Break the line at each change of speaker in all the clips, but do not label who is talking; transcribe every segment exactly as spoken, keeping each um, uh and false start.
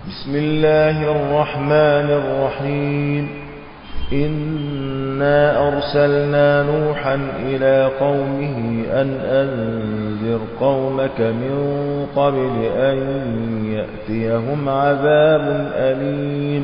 بسم الله الرحمن الرحيم إنا أرسلنا نوحا إلى قومه أن أنذر قومك من قبل أن يأتيهم عذاب أليم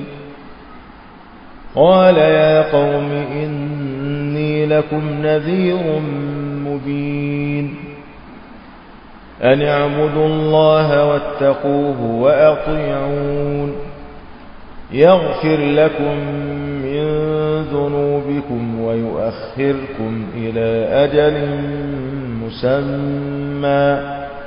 قال يا قوم إني لكم نذير مبين أن اعبدوا الله واتقوه وأطيعون يغفر لكم من ذنوبكم ويؤخركم إلى أجل مسمى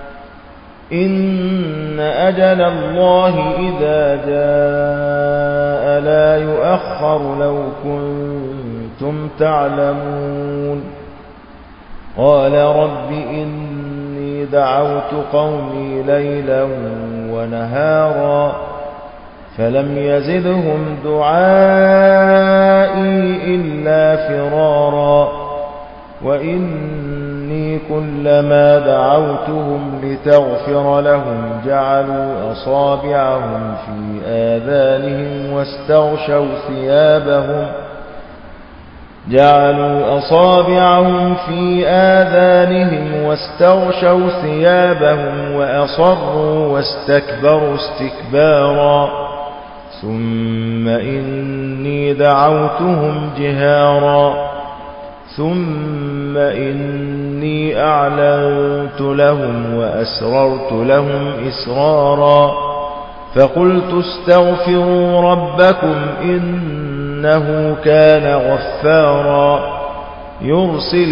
إن أجل الله إذا جاء لا يؤخر لو كنتم تعلمون قال رب إني دعوت قومي ليلا ونهارا فلم يزدهم دعائي إلا فرارا وإني كلما دعوتهم لتغفر لهم جعلوا أصابعهم في آذانهم واستغشوا ثيابهم جعلوا أصابعهم في آذانهم واستغشوا ثيابهم وأصروا واستكبروا استكبارا ثم إني دعوتهم جهارا ثم إني أعلنت لهم وأسررت لهم إسرارا فقلت استغفروا ربكم إنه كان غفارا يرسل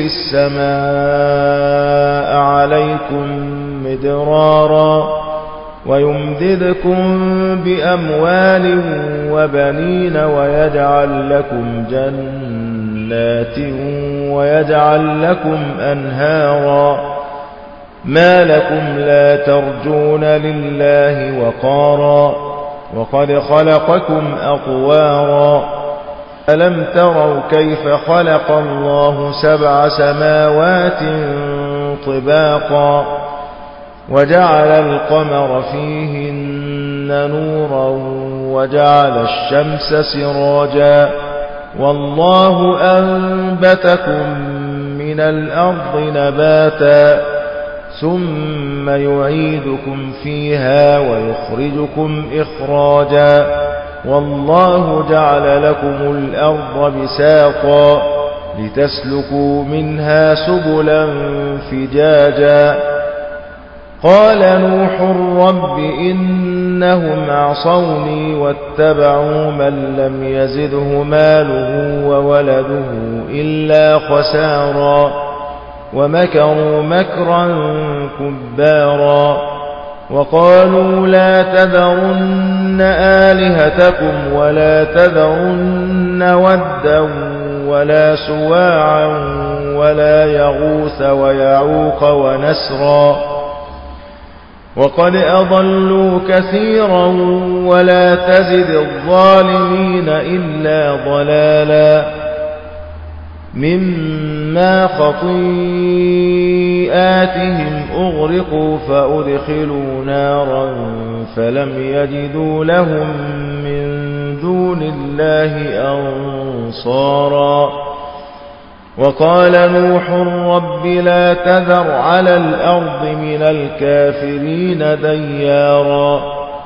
السماء عليكم مدرارا ويمددكم بأموال وبنين ويجعل لكم جنات ويجعل لكم أنهارا ما لكم لا ترجون لله وقارا وقد خلقكم أطوارا ألم تروا كيف خلق الله سبع سماوات طباقا وجعل القمر فيهن نورا وجعل الشمس سراجا والله أنبتكم من الأرض نباتا ثم يعيدكم فيها ويخرجكم إخراجا والله جعل لكم الأرض بساطا لتسلكوا منها سبلا فجاجا قال نوح رب إنهم عصوني واتبعوا من لم يزده ماله وولده إلا خسارا ومكروا مكرا كبارا وقالوا لا تذرن آلهتكم ولا تذرن ودا ولا سواعا ولا يغوث ويعوق ونسرا وقد أضلوا كثيرا ولا تزد الظالمين إلا ضلالا مما خطيئاتهم أغرقوا فأدخلوا نارا فلم يجدوا لهم من دون الله أنصارا وقال نوح رب لا تذر على الأرض من الكافرين ديارا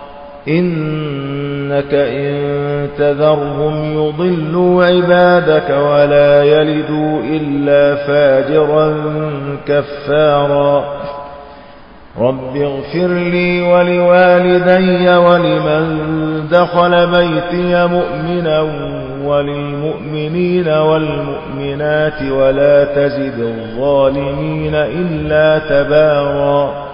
إنك إن تذرهم يضلوا عبادك ولا يلدوا إلا فاجرا كفارا رب اغفر لي ولوالدي ولمن دخل بيتي مؤمنا وللمؤمنين والمؤمنات ولا تزد الظالمين إلا تبارا